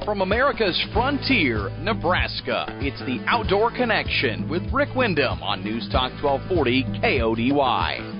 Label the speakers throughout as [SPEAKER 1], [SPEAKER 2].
[SPEAKER 1] From America's frontier, Nebraska, it's the Outdoor Connection with Rick Wyndham on News Talk 1240 KODY.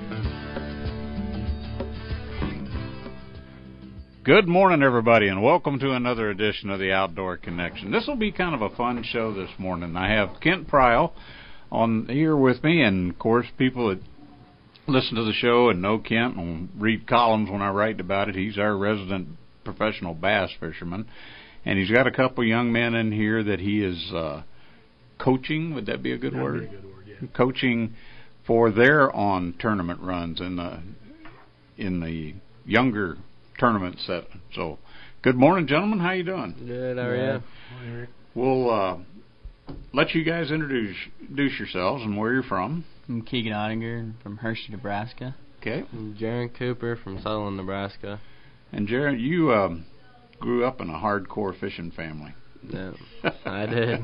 [SPEAKER 2] Good morning, everybody, and welcome to another edition of the Outdoor Connection. This will be kind of a fun show this morning. I have Kent Pryl on here with me, and, of course, people that listen to the show and know Kent and read columns when I write about it. He's our resident professional bass fisherman, and he's got a couple young men in here that he is coaching. Would that be a good word?
[SPEAKER 3] That'd be a good word, yeah.
[SPEAKER 2] Coaching for their on tournament runs in the younger tournament set. So, good morning, gentlemen. How you doing?
[SPEAKER 4] Good. How are you?
[SPEAKER 3] Morning, Rick.
[SPEAKER 2] We'll let you guys introduce yourselves and where you're from.
[SPEAKER 4] I'm Keegan Ottinger from Hershey, Nebraska.
[SPEAKER 2] Okay.
[SPEAKER 5] I'm Jaron Cooper from Sutherland, Nebraska.
[SPEAKER 2] And Jaron, you grew up in a hardcore fishing family.
[SPEAKER 5] Yeah, I did.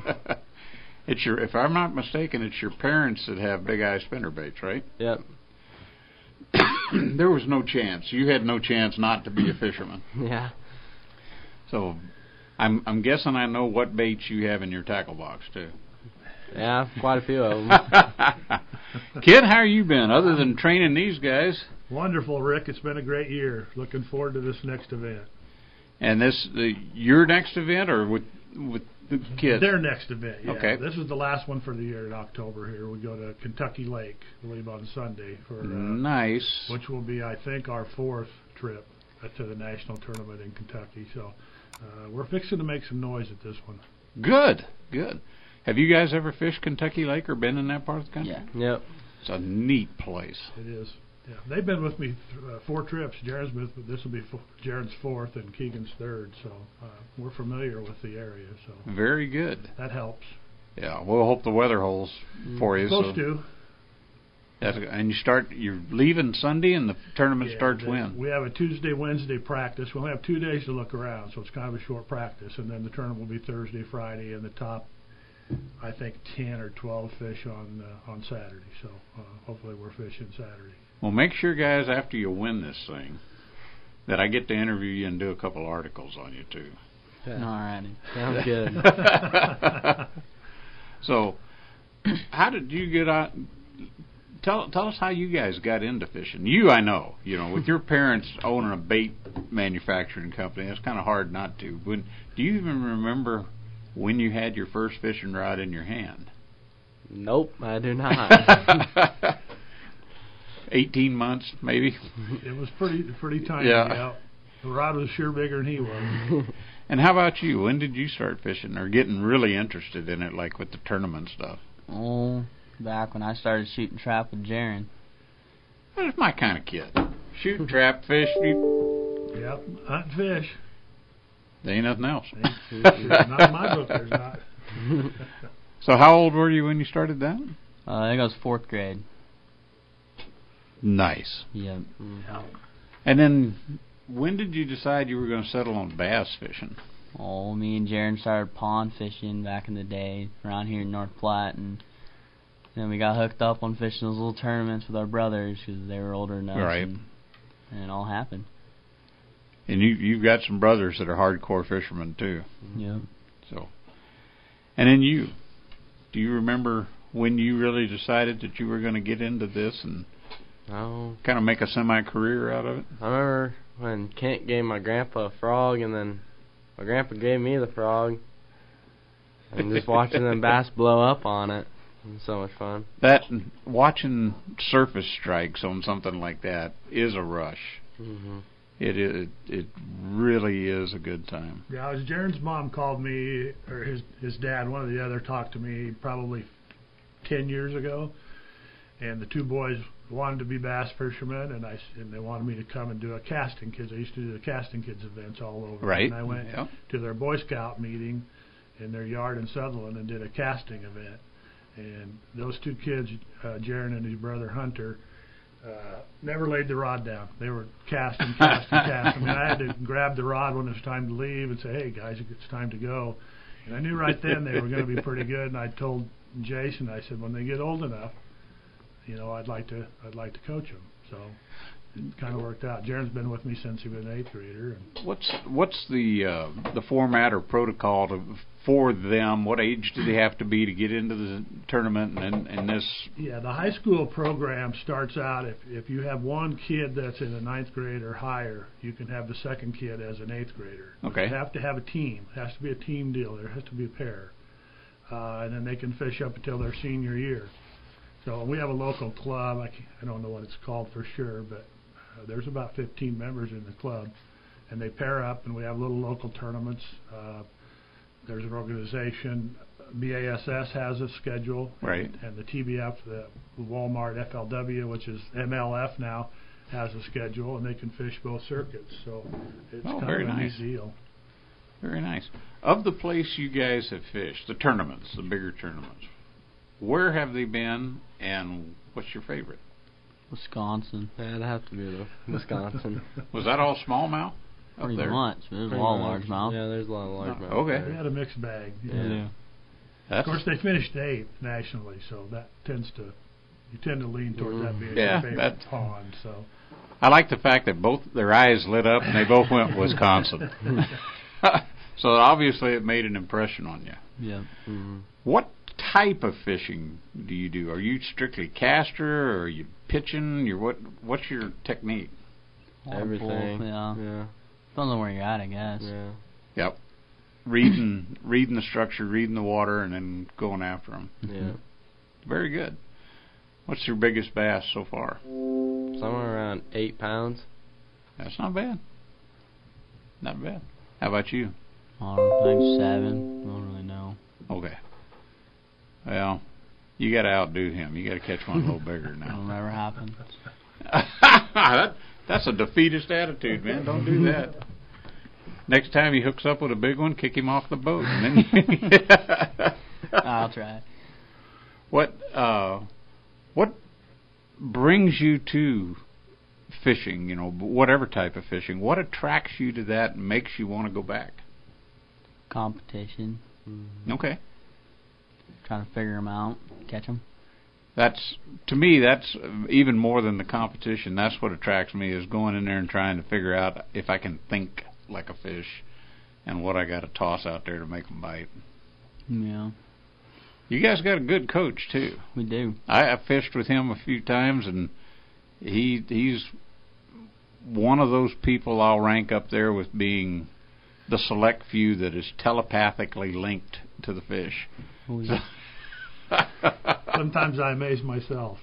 [SPEAKER 2] If I'm not mistaken, it's your parents that have Big Eye spinnerbaits, right?
[SPEAKER 5] Yep.
[SPEAKER 2] There was no chance. You had no chance not to be a fisherman.
[SPEAKER 5] Yeah.
[SPEAKER 2] So, I'm guessing I know what baits you have in your tackle box too.
[SPEAKER 5] Yeah, quite a few of them.
[SPEAKER 2] Kid, how you been? Other than training these guys.
[SPEAKER 3] Wonderful, Rick. It's been a great year. Looking forward to this next event.
[SPEAKER 2] And this your next event, or with the kids?
[SPEAKER 3] Their next event, yeah.
[SPEAKER 2] Okay.
[SPEAKER 3] This is the last one for the year in October here. We go to Kentucky Lake, I believe, on Sunday.
[SPEAKER 2] Nice.
[SPEAKER 3] Which will be, I think, our fourth trip to the national tournament in Kentucky. So we're fixing to make some noise at this one.
[SPEAKER 2] Good. Have you guys ever fished Kentucky Lake or been in that part of the country?
[SPEAKER 4] Yeah.
[SPEAKER 5] Yep.
[SPEAKER 2] It's a neat place.
[SPEAKER 3] It is. Yeah, they've been with me 4 trips. Jaren's this will be Jaren's 4th and Keegan's 3rd, so we're familiar with the area. So
[SPEAKER 2] very good.
[SPEAKER 3] That helps.
[SPEAKER 2] Yeah, we'll hope the weather holds for you.
[SPEAKER 3] Supposed to.
[SPEAKER 2] And you're leaving Sunday, and the tournament starts when?
[SPEAKER 3] We have a Tuesday, Wednesday practice. We'll have 2 days to look around, so it's kind of a short practice, and then the tournament will be Thursday, Friday, and the top, I think, 10 or 12 fish on Saturday. So hopefully we're fishing Saturday.
[SPEAKER 2] Well, make sure, guys, after you win this thing, that I get to interview you and do a couple articles on you, too.
[SPEAKER 5] Yeah.
[SPEAKER 4] All righty.
[SPEAKER 5] Sounds good.
[SPEAKER 2] So, how did you get out? Tell us how you guys got into fishing. I know, with your parents owning a bait manufacturing company, it's kind of hard not to. Do you even remember when you had your first fishing rod in your hand?
[SPEAKER 5] Nope, I do not.
[SPEAKER 2] 18 months, maybe.
[SPEAKER 3] It was pretty tiny.
[SPEAKER 2] Yeah.
[SPEAKER 3] The rod was sure bigger than he was.
[SPEAKER 2] And how about you? When did you start fishing or getting really interested in it, like with the tournament stuff?
[SPEAKER 4] Oh, back when I started shooting trap with Jaron.
[SPEAKER 2] That's my kind of kid. Shoot, trap, fish.
[SPEAKER 3] Yep, hunt and fish.
[SPEAKER 2] There ain't nothing else.
[SPEAKER 3] Not in my book, there's not.
[SPEAKER 2] So how old were you when you started that?
[SPEAKER 4] I think I was 4th grade.
[SPEAKER 2] Nice.
[SPEAKER 4] Yep.
[SPEAKER 3] Yeah.
[SPEAKER 2] And then when did you decide you were going to settle on bass fishing?
[SPEAKER 4] Oh, me and Jaron started pond fishing back in the day around here in North Platte, and then we got hooked up on fishing those little tournaments with our brothers because they were older than us.
[SPEAKER 2] Right.
[SPEAKER 4] And it all happened.
[SPEAKER 2] And you've got some brothers that are hardcore fishermen too.
[SPEAKER 4] Yep.
[SPEAKER 2] So, and then do you remember when you really decided that you were going to get into this and kind of make a semi-career out of it?
[SPEAKER 5] I remember when Kent gave my grandpa a frog, and then my grandpa gave me the frog, and just watching them bass blow up on it. It was so much fun.
[SPEAKER 2] That watching surface strikes on something like that is a rush.
[SPEAKER 5] Mm-hmm.
[SPEAKER 2] It really is a good time.
[SPEAKER 3] Yeah, as Jaren's mom called me, or his dad, one or the other, talked to me probably 10 years ago, and the 2 boys wanted to be bass fishermen, and they wanted me to come and do a casting kids. I used to do the casting kids events all over.
[SPEAKER 2] Right.
[SPEAKER 3] And I went to their Boy Scout meeting in their yard in Sutherland and did a casting event. And those 2 kids, Jaron and his brother Hunter, never laid the rod down. They were casting. I mean, I had to grab the rod when it was time to leave and say, "Hey guys, it's time to go." And I knew right then they were going to be pretty good. And I told Jason, I said, when they get old enough, I'd like to coach them. So it kind of worked out. Jaron's been with me since he was an 8th grader. And
[SPEAKER 2] What's the format or protocol for them? What age do they have to be to get into the tournament and this?
[SPEAKER 3] yeah, the high school program starts out, if you have one kid that's in the 9th grade or higher, you can have the second kid as an 8th grader.
[SPEAKER 2] Okay.
[SPEAKER 3] You have to have a team. It has to be a team deal. There has to be a pair. And then they can fish up until their senior year. So we have a local club. I don't know what it's called for sure, but there's about 15 members in the club, and they pair up, and we have little local tournaments. There's an organization, BASS has a schedule,
[SPEAKER 2] Right.
[SPEAKER 3] and the TBF, the Walmart FLW, which is MLF now, has a schedule, and they can fish both circuits. So it's kind
[SPEAKER 2] very
[SPEAKER 3] of a
[SPEAKER 2] nice.
[SPEAKER 3] neat deal.
[SPEAKER 2] Very nice. Of the place you guys have fished, the tournaments, the bigger tournaments, where have they been, and what's your favorite?
[SPEAKER 4] Wisconsin.
[SPEAKER 5] Yeah, it'd have to be the Wisconsin.
[SPEAKER 2] Was that all smallmouth up
[SPEAKER 4] Pretty
[SPEAKER 2] there?
[SPEAKER 4] much. There's a
[SPEAKER 5] Pretty
[SPEAKER 4] lot of
[SPEAKER 5] much.
[SPEAKER 4] largemouth.
[SPEAKER 5] Yeah, there's a lot of largemouth.
[SPEAKER 2] Okay.
[SPEAKER 3] We had a mixed bag.
[SPEAKER 5] Yeah.
[SPEAKER 3] Of course, they finished 8th nationally, so that you tend to lean towards that being
[SPEAKER 2] Yeah,
[SPEAKER 3] your favorite pond. So
[SPEAKER 2] I like the fact that both their eyes lit up and they both went Wisconsin. So obviously it made an impression on you.
[SPEAKER 4] Yeah.
[SPEAKER 5] Mm-hmm.
[SPEAKER 2] What type of fishing do you do? Are you strictly caster, or are you pitching? What's your technique?
[SPEAKER 5] Everything.
[SPEAKER 4] Yeah.
[SPEAKER 5] Yeah.
[SPEAKER 4] Depends on where you're at, I guess.
[SPEAKER 5] Yeah.
[SPEAKER 2] Yep. Reading the structure, reading the water, and then going after them.
[SPEAKER 5] Yeah.
[SPEAKER 2] Very good. What's your biggest bass so far?
[SPEAKER 5] Somewhere around 8 pounds.
[SPEAKER 2] That's not bad. Not bad. How about you?
[SPEAKER 4] I think 7. I don't really know.
[SPEAKER 2] Okay. Well, you got to outdo him. You got to catch one a little bigger
[SPEAKER 4] That'll
[SPEAKER 2] now.
[SPEAKER 4] never happen.
[SPEAKER 2] That's a defeatist attitude, man. Don't do that. Next time he hooks up with a big one, kick him off the boat. And then
[SPEAKER 4] I'll try.
[SPEAKER 2] What brings you to fishing? Whatever type of fishing. What attracts you to that and makes you want to go back?
[SPEAKER 4] Competition.
[SPEAKER 2] Okay.
[SPEAKER 4] Trying to figure them out. Catch them.
[SPEAKER 2] To me, that's even more than the competition. That's what attracts me, is going in there and trying to figure out if I can think like a fish and what I got to toss out there to make them bite.
[SPEAKER 4] Yeah.
[SPEAKER 2] You guys got a good coach too.
[SPEAKER 4] We do.
[SPEAKER 2] I fished with him a few times, and he's one of those people I'll rank up there with being the select few that is telepathically linked to the fish.
[SPEAKER 4] Oh, yeah.
[SPEAKER 3] sometimes I amaze myself.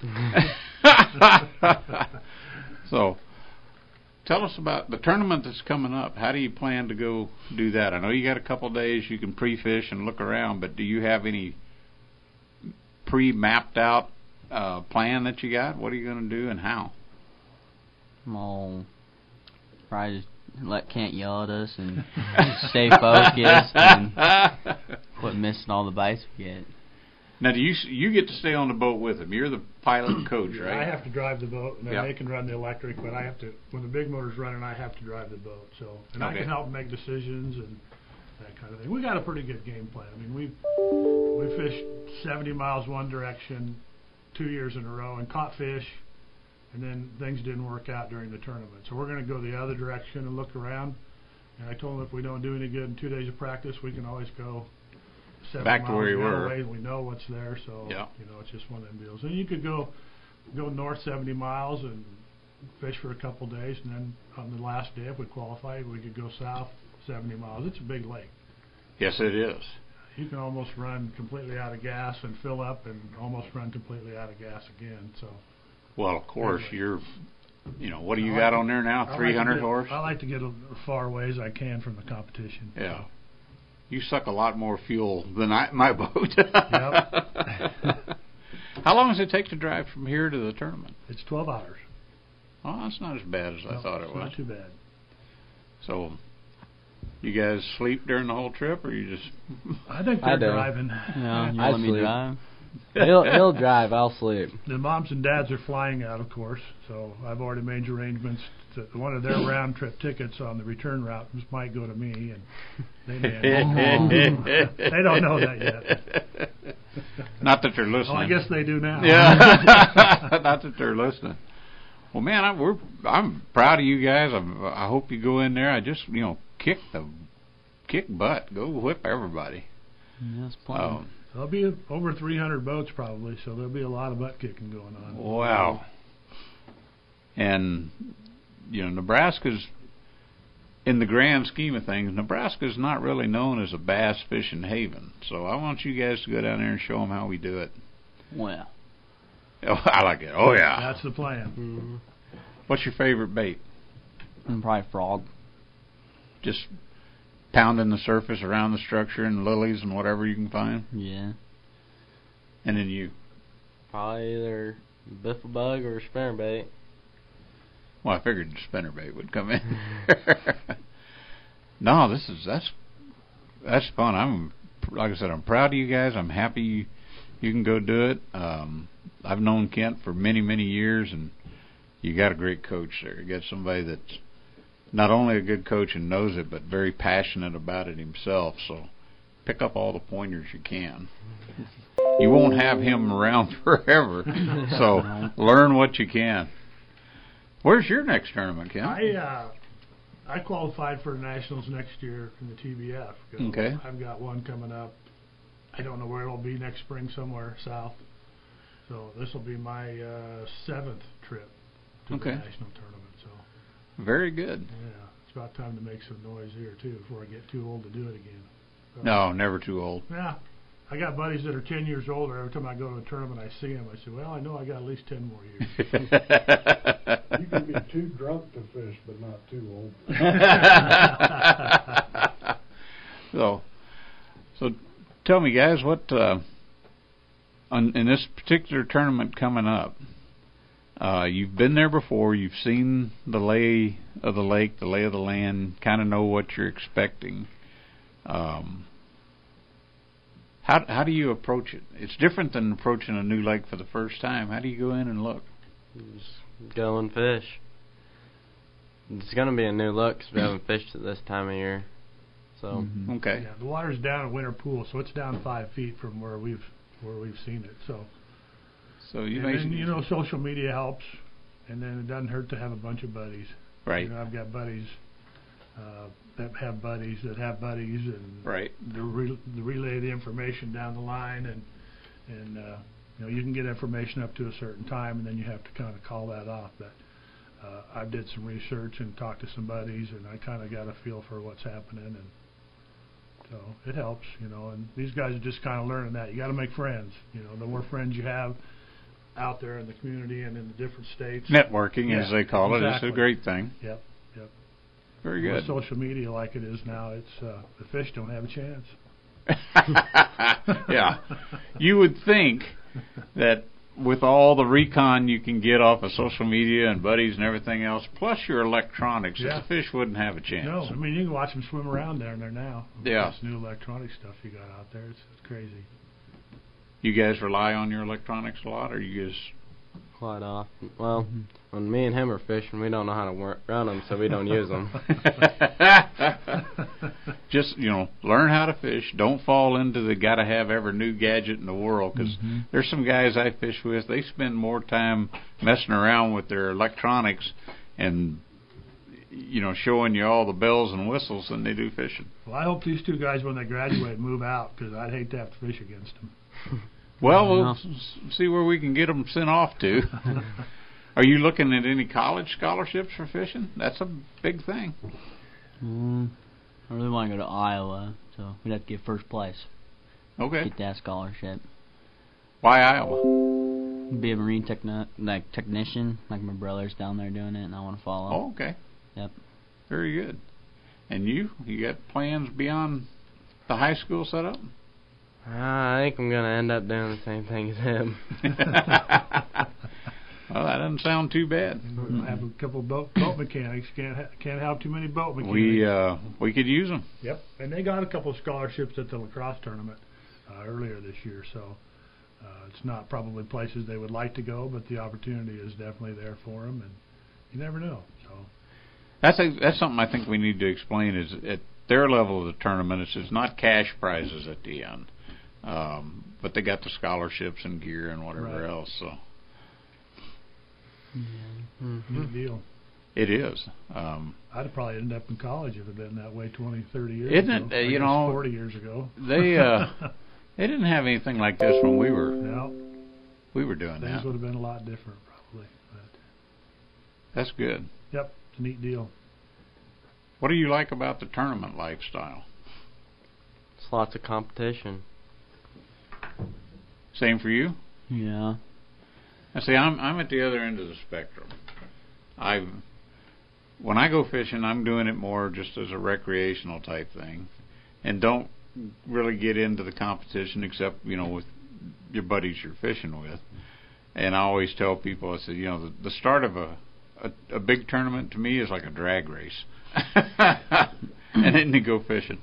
[SPEAKER 2] So, tell us about the tournament that's coming up. How do you plan to go do that? I know you got a couple days you can pre-fish and look around, but do you have any pre-mapped out plan that you got? What are you going to do and how?
[SPEAKER 4] Well, probably just let Kent yell at us and stay focused and quit missing all the bites we get.
[SPEAKER 2] Now, do you get to stay on the boat with him? You're the pilot coach, right?
[SPEAKER 3] I have to drive the boat, and then
[SPEAKER 2] Yep.
[SPEAKER 3] they can run the electric, but I have to, when the big motor's running, I have to drive the boat. So, and I
[SPEAKER 2] Okay.
[SPEAKER 3] can help make decisions and that kind of thing. We got a pretty good game plan. I mean, we fished 70 miles one direction 2 years in a row and caught fish, and then things didn't work out during the tournament. So we're going to go the other direction and look around. And I told them if we don't do any good in 2 days of practice, we can always go 7
[SPEAKER 2] Back to
[SPEAKER 3] miles
[SPEAKER 2] where you
[SPEAKER 3] the other
[SPEAKER 2] were.
[SPEAKER 3] way. We know what's there, so
[SPEAKER 2] Yeah.
[SPEAKER 3] it's just one of them deals. And you could go north 70 miles and fish for a couple days, and then on the last day, if we qualified, we could go south 70 miles. It's a big lake.
[SPEAKER 2] Yes, it is.
[SPEAKER 3] You can almost run completely out of gas and fill up, and almost run completely out of gas again. So.
[SPEAKER 2] Well, of course,
[SPEAKER 3] Anyway.
[SPEAKER 2] what do you
[SPEAKER 3] I
[SPEAKER 2] got
[SPEAKER 3] like
[SPEAKER 2] on there now? 300 horse?
[SPEAKER 3] I like to get as far away as I can from the competition.
[SPEAKER 2] Yeah. You suck a lot more fuel than my boat. How long does it take to drive from here to the tournament?
[SPEAKER 3] It's 12 hours.
[SPEAKER 2] Oh, that's not as bad as I thought it
[SPEAKER 3] it's
[SPEAKER 2] was.
[SPEAKER 3] Not too bad.
[SPEAKER 2] So, you guys sleep during the whole trip, or you just...
[SPEAKER 3] I think
[SPEAKER 5] I
[SPEAKER 3] they're
[SPEAKER 5] do.
[SPEAKER 3] driving.
[SPEAKER 4] Yeah, you
[SPEAKER 5] I
[SPEAKER 4] let me
[SPEAKER 5] sleep.
[SPEAKER 4] drive.
[SPEAKER 5] He'll drive. I'll sleep.
[SPEAKER 3] The moms and dads are flying out, of course, so I've already made arrangements. One of their round trip tickets on the return route might go to me, and they they don't know that yet.
[SPEAKER 2] Not that they're listening.
[SPEAKER 3] Oh, I guess they do now.
[SPEAKER 2] Yeah. Not that they're listening. Well, man, I'm proud of you guys. I hope you go in there. I just kick butt. Go whip everybody.
[SPEAKER 4] That's plenty.
[SPEAKER 3] There'll be over 300 boats probably, so there'll be a lot of butt kicking going on.
[SPEAKER 2] Wow. And Nebraska's, in the grand scheme of things, Nebraska's not really known as a bass fishing haven. So I want you guys to go down there and show them how we do it.
[SPEAKER 4] Well.
[SPEAKER 2] Oh, I like it. Oh, yeah.
[SPEAKER 3] That's the plan.
[SPEAKER 5] Mm-hmm.
[SPEAKER 2] What's your favorite bait?
[SPEAKER 4] Probably frog.
[SPEAKER 2] Just pounding the surface around the structure and lilies and whatever you can find?
[SPEAKER 4] Yeah.
[SPEAKER 2] And then you?
[SPEAKER 5] Probably either biffle bug or spinnerbait.
[SPEAKER 2] Well, I figured the spinnerbait would come in. No, that's fun. Like I said, I'm proud of you guys. I'm happy you can go do it. I've known Kent for many, many years, and you got a great coach there. You got somebody that's not only a good coach and knows it, but very passionate about it himself. So pick up all the pointers you can. You won't have him around forever, so learn what you can. Where's your next tournament, Kent?
[SPEAKER 3] I qualified for nationals next year in the TBF.
[SPEAKER 2] Okay.
[SPEAKER 3] I've got one coming up. I don't know where it'll be next spring, somewhere south. So this will be my 7th trip to the national tournament. So
[SPEAKER 2] very good.
[SPEAKER 3] Yeah, it's about time to make some noise here too before I get too old to do it again. So,
[SPEAKER 2] no, never too old.
[SPEAKER 3] Yeah. I got buddies that are 10 years older. Every time I go to a tournament, I see them. I say, well, I know I got at least 10 more years.
[SPEAKER 6] You can be too drunk to fish, but not too old.
[SPEAKER 2] So tell me, guys, what in this particular tournament coming up, you've been there before. You've seen the lay of the lake, the lay of the land, kind of know what you're expecting. How do you approach it? It's different than approaching a new lake for the first time. How do you go in and look?
[SPEAKER 5] Just go and fish. It's going to be a new look because we haven't fished it this time of year. So
[SPEAKER 2] Okay.
[SPEAKER 3] Yeah, the water's down in Winter Pool, so it's down 5 feet from where we've seen it. So and social media helps, and then it doesn't hurt to have a bunch of buddies.
[SPEAKER 2] Right.
[SPEAKER 3] I've got buddies that have buddies that have buddies, and
[SPEAKER 2] right.
[SPEAKER 3] The relay the information down the line, and you can get information up to a certain time, and then you have to kind of call that off. But I did some research and talked to some buddies, and I kind of got a feel for what's happening, and so it helps, and these guys are just kind of learning that. You got to make friends. The more friends you have out there in the community and in the different states.
[SPEAKER 2] Networking, as they call it, is a great thing.
[SPEAKER 3] Yep.
[SPEAKER 2] Very good.
[SPEAKER 3] With social media like it is now, it's the fish don't have a chance.
[SPEAKER 2] Yeah. You would think that with all the recon you can get off of social media and buddies and everything else, plus your electronics, that the fish wouldn't have a chance.
[SPEAKER 3] No, I mean, you can watch them swim around down there now.
[SPEAKER 2] Yeah.
[SPEAKER 3] This new electronic stuff you got out there, it's crazy.
[SPEAKER 2] You guys rely on your electronics a lot, or you just...
[SPEAKER 5] Quite often. Well, when me and him are fishing, we don't know how to run them, so we don't use them.
[SPEAKER 2] Just, learn how to fish. Don't fall into the gotta have every new gadget in the world, because there's some guys I fish with, they spend more time messing around with their electronics and, showing you all the bells and whistles than they do fishing.
[SPEAKER 3] Well, I hope these two guys, when they graduate, move out, because I'd hate to have to fish against them.
[SPEAKER 2] Well, we'll see where we can get them sent off to. Are you looking at any college scholarships for fishing? That's a big thing.
[SPEAKER 4] I really want to go to Iowa, so we'd have to get first place.
[SPEAKER 2] Okay.
[SPEAKER 4] Get that scholarship.
[SPEAKER 2] Why Iowa?
[SPEAKER 4] Be a marine technician, like my brother's down there doing it, and I want to follow.
[SPEAKER 2] Oh, okay.
[SPEAKER 4] Yep.
[SPEAKER 2] Very good. And you got plans beyond the high school setup?
[SPEAKER 5] I think I'm going to end up doing the same thing as him.
[SPEAKER 2] Well, that doesn't sound too bad.
[SPEAKER 3] I have a couple of boat mechanics. Can't have too many boat mechanics.
[SPEAKER 2] We could use them.
[SPEAKER 3] Yep, and they got a couple of scholarships at the lacrosse tournament earlier this year. So it's not probably places they would like to go, but the opportunity is definitely there for them, and you never know. So
[SPEAKER 2] that's something I think we need to explain. Is at their level of the tournament, it's not cash prizes at the end. But they got the scholarships and gear and whatever else. So
[SPEAKER 3] Neat deal.
[SPEAKER 2] It is.
[SPEAKER 3] I'd have probably ended up in college if it had been that way 20, 30 years
[SPEAKER 2] Isn't
[SPEAKER 3] ago.
[SPEAKER 2] it,
[SPEAKER 3] 40 years ago.
[SPEAKER 2] They didn't have anything like this when we were doing
[SPEAKER 3] Things
[SPEAKER 2] that.
[SPEAKER 3] would have been a lot different, probably. But
[SPEAKER 2] That's good.
[SPEAKER 3] yep, it's a neat deal.
[SPEAKER 2] What do you like about the tournament lifestyle?
[SPEAKER 5] It's lots of competition.
[SPEAKER 2] Same for you?
[SPEAKER 4] Yeah.
[SPEAKER 2] I see. I'm at the other end of the spectrum. When I go fishing, I'm doing it more just as a recreational type thing, and don't really get into the competition except with your buddies you're fishing with. And I always tell people, I said, the start of a big tournament to me is like a drag race, and then you go fishing.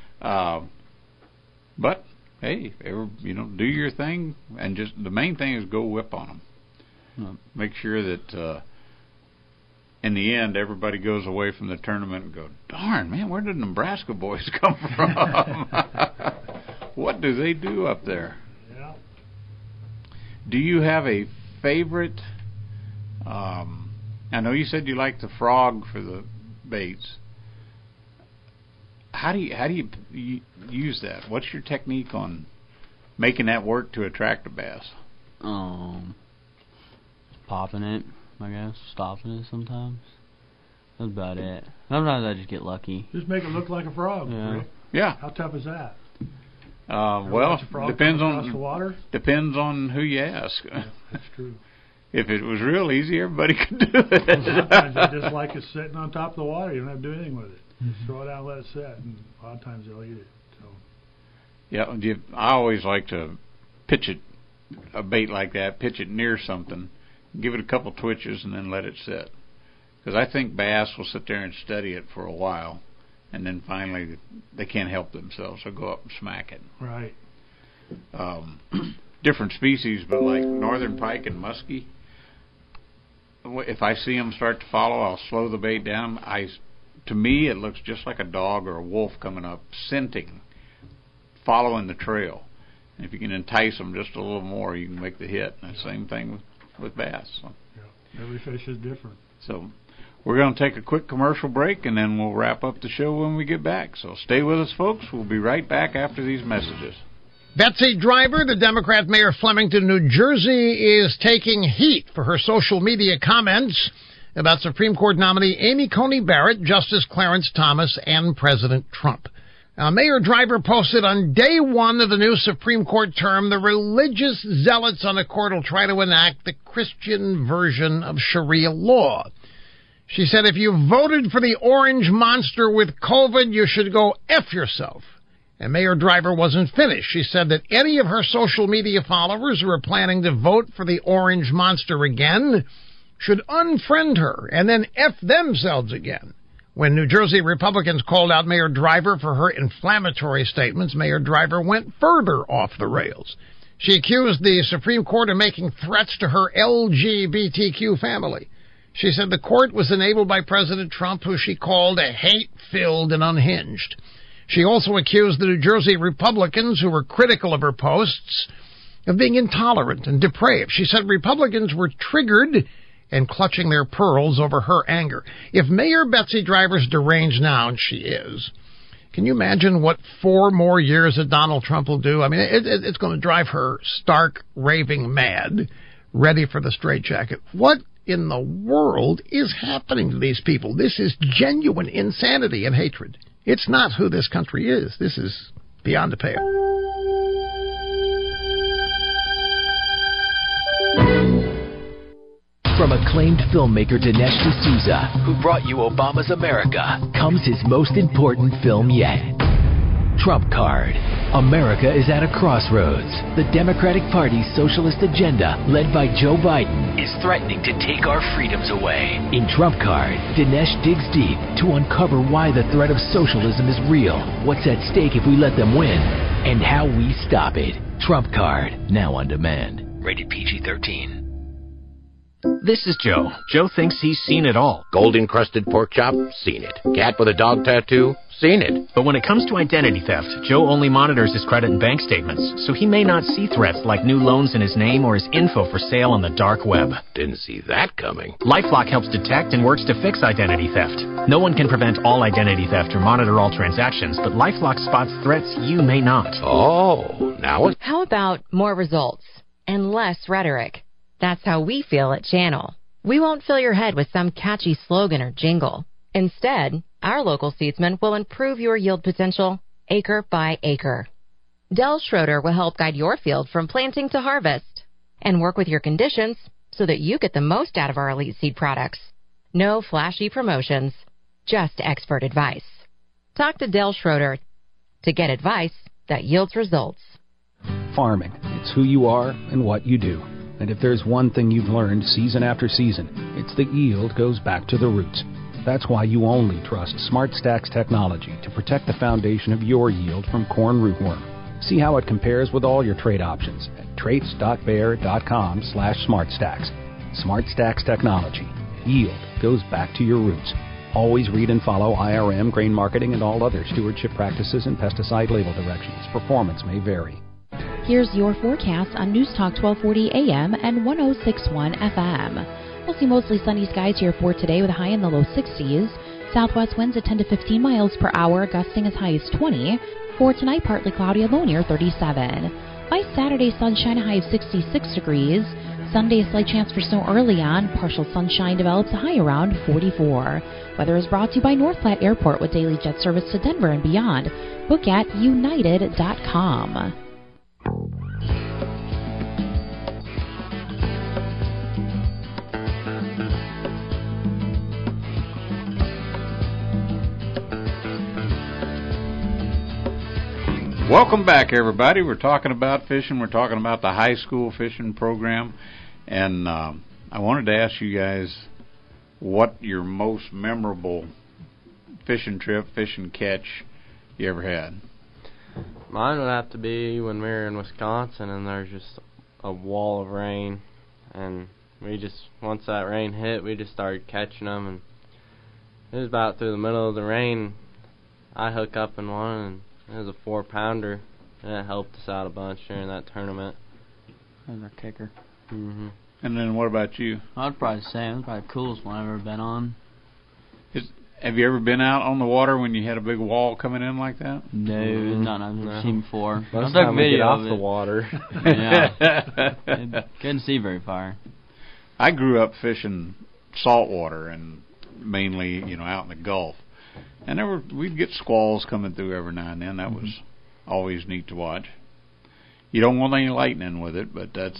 [SPEAKER 2] But hey, do your thing, and just the main thing is go whip on them. Make sure that in the end everybody goes away from the tournament and go, darn man, where did Nebraska boys come from? What do they do up there?
[SPEAKER 3] Yeah.
[SPEAKER 2] Do you have a favorite? I know you said you like the frog for the baits. How do you use that? What's your technique on making that work to attract a bass?
[SPEAKER 4] Popping it, I guess. Stopping it sometimes. That's about it. Sometimes I just get lucky.
[SPEAKER 3] Just make it look like a frog.
[SPEAKER 4] Yeah.
[SPEAKER 3] Rick.
[SPEAKER 2] Yeah.
[SPEAKER 3] How tough is that?
[SPEAKER 2] Well, depends
[SPEAKER 3] across the water?
[SPEAKER 2] Depends on who you ask.
[SPEAKER 3] Yeah, that's true.
[SPEAKER 2] If it was real easy, everybody could do it.
[SPEAKER 3] Sometimes they just like it sitting on top of the water. You don't have to do anything with it. Just throw it out and let it set, and a lot of times they'll eat it. So.
[SPEAKER 2] Yeah, I always like to pitch a bait like that, pitch it near something, give it a couple twitches, and then let it sit. Because I think bass will sit there and study it for a while, and then finally they can't help themselves. They'll go up and smack it.
[SPEAKER 3] Right.
[SPEAKER 2] Different species, but like northern pike and muskie, if I see them start to follow, I'll slow the bait down. To me, it looks just like a dog or a wolf coming up, scenting, following the trail. And if you can entice them just a little more, you can make the hit. And the same thing with bass. So.
[SPEAKER 3] Yeah. Every fish is different.
[SPEAKER 2] So we're going to take a quick commercial break, and then we'll wrap up the show when we get back. So stay with us, folks. We'll be right back after these messages.
[SPEAKER 7] Betsy Driver, the Democrat mayor of Flemington, New Jersey, is taking heat for her social media comments about Supreme Court nominee Amy Coney Barrett, Justice Clarence Thomas, and President Trump. Now, Mayor Driver posted on day one of the new Supreme Court term, the religious zealots on the court will try to enact the Christian version of Sharia law. She said, if you voted for the orange monster with COVID, you should go F yourself. And Mayor Driver wasn't finished. She said that any of her social media followers who are planning to vote for the orange monster again should unfriend her and then F themselves again. When New Jersey Republicans called out Mayor Driver for her inflammatory statements, Mayor Driver went further off the rails. She accused the Supreme Court of making threats to her LGBTQ family. She said the court was enabled by President Trump, who she called a hate-filled and unhinged. She also accused the New Jersey Republicans, who were critical of her posts, of being intolerant and depraved. She said Republicans were triggered and clutching their pearls over her anger. If Mayor Betsy Driver's deranged now, and she is, can you imagine what 4 more years that Donald Trump will do? I mean, it's going to drive her stark, raving mad, ready for the straitjacket. What in the world is happening to these people? This is genuine insanity and hatred. It's not who this country is. This is beyond the pale.
[SPEAKER 8] From acclaimed filmmaker Dinesh D'Souza, who brought you Obama's America, comes his most important film yet. Trump Card. America is at a crossroads. The Democratic Party's socialist agenda, led by Joe Biden, is threatening to take our freedoms away. In Trump Card, Dinesh digs deep to uncover why the threat of socialism is real, what's at stake if we let them win, and how we stop it. Trump Card, now on demand. Rated PG-13.
[SPEAKER 9] This is Joe. Joe thinks he's seen it all.
[SPEAKER 10] Gold-encrusted pork chop? Seen it. Cat with a dog tattoo? Seen it.
[SPEAKER 9] But when it comes to identity theft, Joe only monitors his credit and bank statements, so he may not see threats like new loans in his name or his info for sale on the dark web.
[SPEAKER 10] Didn't see that coming.
[SPEAKER 9] LifeLock helps detect and works to fix identity theft. No one can prevent all identity theft or monitor all transactions, but LifeLock spots threats you may not.
[SPEAKER 10] Oh, now it...
[SPEAKER 11] How about more results and less rhetoric? That's how we feel at Channel. We won't fill your head with some catchy slogan or jingle. Instead, our local seedsman will improve your yield potential acre by acre. Del Schroeder will help guide your field from planting to harvest and work with your conditions so that you get the most out of our elite seed products. No flashy promotions, just expert advice. Talk to Del Schroeder to get advice that yields results.
[SPEAKER 12] Farming, it's who you are and what you do. And if there's one thing you've learned season after season, it's that yield goes back to the roots. That's why you only trust SmartStax technology to protect the foundation of your yield from corn rootworm. See how it compares with all your trait options at traits.bayer.com/SmartStax. SmartStax technology. Yield goes back to your roots. Always read and follow IRM, grain marketing, and all other stewardship practices and pesticide label directions. Performance may vary.
[SPEAKER 13] Here's your forecast on News Talk 1240 AM and 1061 FM. We'll see mostly sunny skies here for today with a high in the low 60s. Southwest winds at 10 to 15 miles per hour, gusting as high as 20. For tonight, partly cloudy, a low near 37. By Saturday, sunshine, a high of 66 degrees. Sunday, a slight chance for snow early on. Partial sunshine develops, a high around 44. Weather is brought to you by North Platte Airport with daily jet service to Denver and beyond. Book at united.com.
[SPEAKER 2] Welcome back, everybody. We're talking about fishing. We're talking about the high school fishing program. And I wanted to ask you guys what your most memorable fishing trip, fishing catch you ever had.
[SPEAKER 5] Mine would have to be when we were in Wisconsin and there's just a wall of rain. And we just, once that rain hit, we just started catching them. And it was about through the middle of the rain, I hook up in one, and it was a 4-pounder, and it helped us out a bunch during that tournament.
[SPEAKER 4] That was our kicker.
[SPEAKER 5] Mm-hmm.
[SPEAKER 2] And then what about you?
[SPEAKER 4] I'd probably say it was probably the coolest one I've ever been on.
[SPEAKER 2] Have you ever been out on the water when you had a big wall coming in like that?
[SPEAKER 4] No, not I've never seen before.
[SPEAKER 5] Most time we get off the water.
[SPEAKER 4] Yeah. Couldn't see very far.
[SPEAKER 2] I grew up fishing saltwater and mainly, out in the Gulf. And we'd get squalls coming through every now and then. That was always neat to watch. You don't want any lightning with it, but that's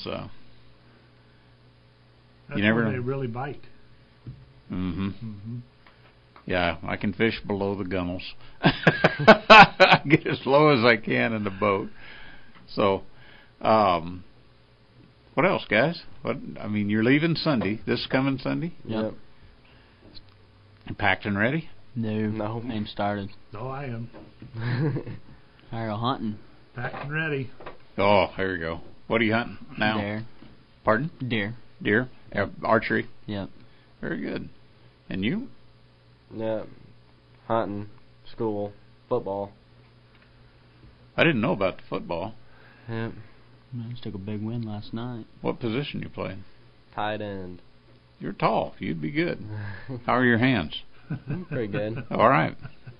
[SPEAKER 2] you never
[SPEAKER 3] when they really bite.
[SPEAKER 2] Mm-hmm. Mm-hmm. Yeah, I can fish below the gunnels. I get as low as I can in the boat. So, what else, guys? You're leaving Sunday. This coming Sunday?
[SPEAKER 5] Yep.
[SPEAKER 2] You packed and ready?
[SPEAKER 4] No. Ain't started.
[SPEAKER 3] No, I am.
[SPEAKER 4] I go hunting.
[SPEAKER 3] Packed and ready.
[SPEAKER 2] Oh, here we go. What are you hunting now?
[SPEAKER 4] Deer.
[SPEAKER 2] Pardon?
[SPEAKER 4] Deer.
[SPEAKER 2] Deer? Archery?
[SPEAKER 4] Yep.
[SPEAKER 2] Very good. And you?
[SPEAKER 5] Yeah. Hunting, school, football.
[SPEAKER 2] I didn't know about the football.
[SPEAKER 5] Yep.
[SPEAKER 4] I just took a big win last night.
[SPEAKER 2] What position you playing?
[SPEAKER 5] Tight end.
[SPEAKER 2] You're tall. You'd be good. How are your hands?
[SPEAKER 5] Pretty good.
[SPEAKER 2] All right.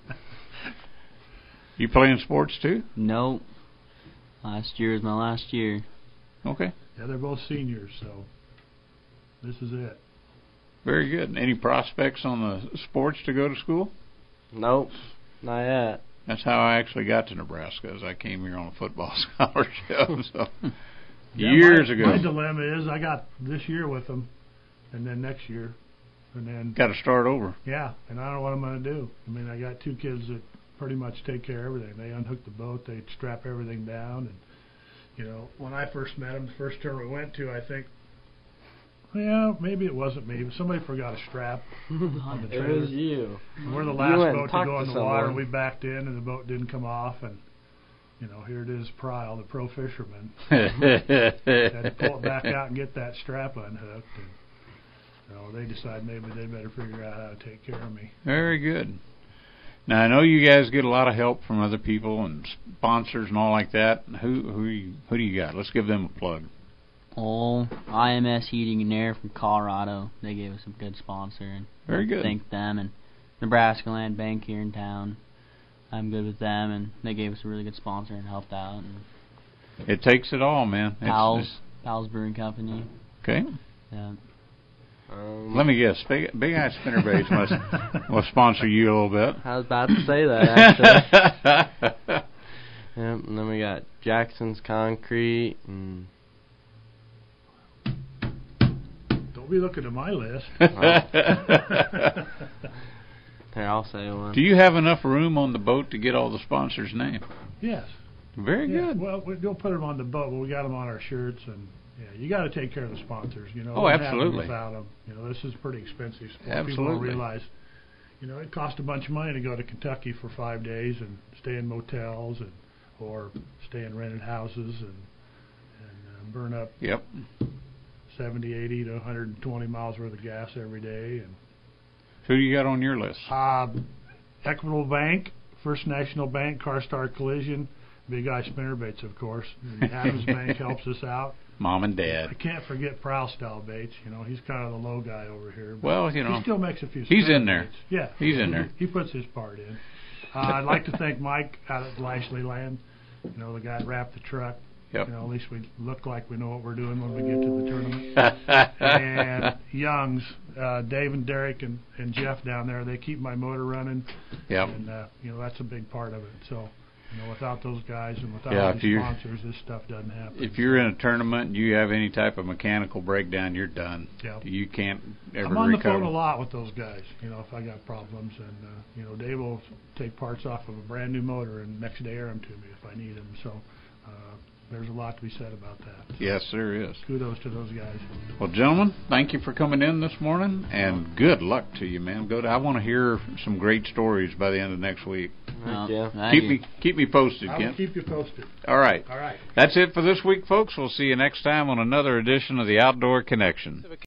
[SPEAKER 2] You playing sports too?
[SPEAKER 4] No. Last year is my last year.
[SPEAKER 2] Okay.
[SPEAKER 3] Yeah, they're both seniors, so this is it.
[SPEAKER 2] Very good. Any prospects on the sports to go to school?
[SPEAKER 5] Nope. Not yet.
[SPEAKER 2] That's how I actually got to Nebraska, as I came here on a football scholarship. So years ago.
[SPEAKER 3] My dilemma is I got this year with them, and then next year. And then
[SPEAKER 2] got to start over.
[SPEAKER 3] Yeah, and I don't know what I'm going to do. I got 2 kids that pretty much take care of everything. They unhook the boat, they strap everything down, and when I first met them, the first tournament we went to, I think, maybe it wasn't me, but somebody forgot a strap on the trailer.
[SPEAKER 5] It was you.
[SPEAKER 3] We're the last boat to go in the water. We backed in, and the boat didn't come off, and here it is, Pryle, the pro fisherman. Had to pull it back out and get that strap unhooked. And So they decided maybe they better figure out how to take care of me.
[SPEAKER 2] Very good. Now, I know you guys get a lot of help from other people and sponsors and all like that. Who do you got? Let's give them a plug.
[SPEAKER 4] Oh, IMS Heating and Air from Colorado. They gave us a good sponsor. And
[SPEAKER 2] Very good.
[SPEAKER 4] Thank them. And Nebraska Land Bank here in town. I'm good with them, and they gave us a really good sponsor and helped out. And
[SPEAKER 2] it takes it all, man.
[SPEAKER 4] Powell's Brewing Company.
[SPEAKER 2] Okay.
[SPEAKER 4] Yeah.
[SPEAKER 2] Let me guess. Big Eye Spinnerbaits must sponsor you a little bit.
[SPEAKER 5] I was about to say that, actually. And then we got Jackson's Concrete. And
[SPEAKER 3] don't be looking at my list.
[SPEAKER 5] Here, I'll say one.
[SPEAKER 2] Do you have enough room on the boat to get all the sponsors' names?
[SPEAKER 3] Yes.
[SPEAKER 2] Very good.
[SPEAKER 3] Well, we don't put them on the boat, but we got them on our shirts, and you got to take care of the sponsors.
[SPEAKER 2] Oh, absolutely.
[SPEAKER 3] Without them, this is pretty expensive.
[SPEAKER 2] Absolutely.
[SPEAKER 3] People don't realize, it costs a bunch of money to go to Kentucky for 5 days and stay in motels or stay in rented houses and burn up 70, 80 to 120 miles worth of gas every day. And
[SPEAKER 2] who you got on your list?
[SPEAKER 3] Equitable Bank, First National Bank, CarStar Collision, Big Eye Spinnerbaits, of course. Adams Bank helps us out.
[SPEAKER 2] Mom and Dad.
[SPEAKER 3] I can't forget Prowl Style Baits. He's kind of the low guy over here.
[SPEAKER 2] Well,
[SPEAKER 3] he still makes a few.
[SPEAKER 2] He's in there.
[SPEAKER 3] Baits. Yeah,
[SPEAKER 2] he's in there.
[SPEAKER 3] He puts his part in. I'd like to thank Mike out at Lashley Land. The guy that wrapped the truck.
[SPEAKER 2] Yep.
[SPEAKER 3] At least we look like we know what we're doing when we get to the tournament. And Young's, Dave and Derek and Jeff down there, they keep my motor running.
[SPEAKER 2] Yep.
[SPEAKER 3] And that's a big part of it. So. Without those guys and without these sponsors, this stuff doesn't happen.
[SPEAKER 2] If you're in a tournament and you have any type of mechanical breakdown, you're done.
[SPEAKER 3] Yep.
[SPEAKER 2] You can't ever recover.
[SPEAKER 3] I'm on the phone a lot with those guys, if I got problems. And, Dave will take parts off of a brand new motor and next day air them to me if I need them. So there's a lot to be said about that. So
[SPEAKER 2] yes, there is.
[SPEAKER 3] Kudos to those guys.
[SPEAKER 2] Well, gentlemen, thank you for coming in this morning, and good luck to you, man. I want to hear some great stories by the end of next week. Keep me posted, Ken.
[SPEAKER 3] I'll keep you posted.
[SPEAKER 2] All right.
[SPEAKER 3] All right.
[SPEAKER 2] That's it for this week, folks. We'll see you next time on another edition of the Outdoor Connection.